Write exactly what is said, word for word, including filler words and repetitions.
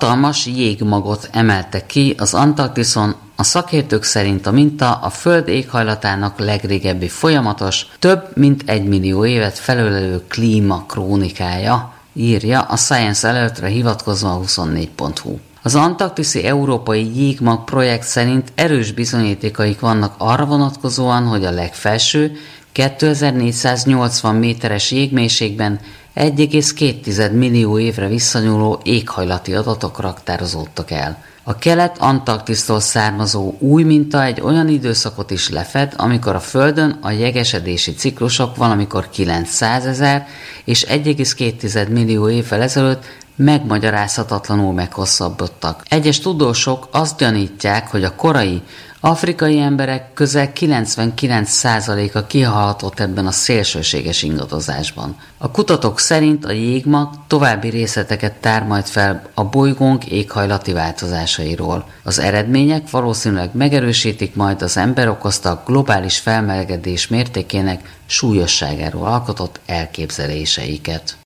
Hatalmas jégmagot emeltek ki az Antarktiszon, a szakértők szerint a minta a Föld éghajlatának legrégebbi folyamatos, több mint egy millió évet felölelő klímakrónikája, írja a Science Alertre hivatkozva a huszonnégy pont hu. Az antarktiszi európai jégmag projekt szerint erős bizonyítékaik vannak arra vonatkozóan, hogy a legfelső kétezer-négyszáznyolcvan méteres jégmélységben egy egész két millió évre visszanyúló éghajlati adatok raktározódtak el. A kelet-Antarktisztól származó új minta egy olyan időszakot is lefed, amikor a Földön a jegesedési ciklusok valamikor kilencszázezer és egy egész két millió évvel ezelőtt megmagyarázhatatlanul meghosszabbodtak. Egyes tudósok azt gyanítják, hogy a korai afrikai emberek közel kilencvenkilenc százaléka kihalhatott ebben a szélsőséges ingadozásban. A kutatók szerint a jégmag további részleteket tár majd fel a bolygónk éghajlati változásairól. Az eredmények valószínűleg megerősítik majd az ember okozta globális felmelegedés mértékének súlyosságáról alkotott elképzeléseiket.